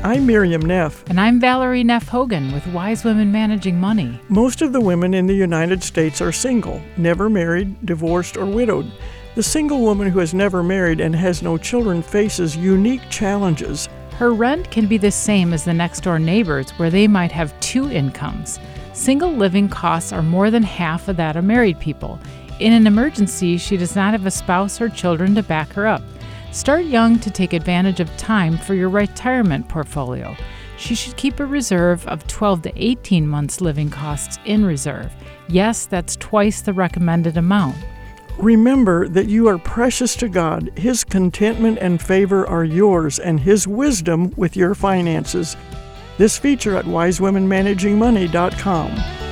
I'm Miriam Neff. And I'm Valerie Neff Hogan with Wise Women Managing Money. Most of the women in the United States are single, never married, divorced, or widowed. The single woman who has never married and has no children faces unique challenges. Her rent can be the same as the next-door neighbors, where they might have two incomes. Single living costs are more than half of that of married people. In an emergency, she does not have a spouse or children to back her up. Start young to take advantage of time for your retirement portfolio. She should keep a reserve of 12 to 18 months living costs in reserve. Yes, that's twice the recommended amount. Remember that you are precious to God. His contentment and favor are yours, and His wisdom with your finances. This feature at wisewomenmanagingmoney.com.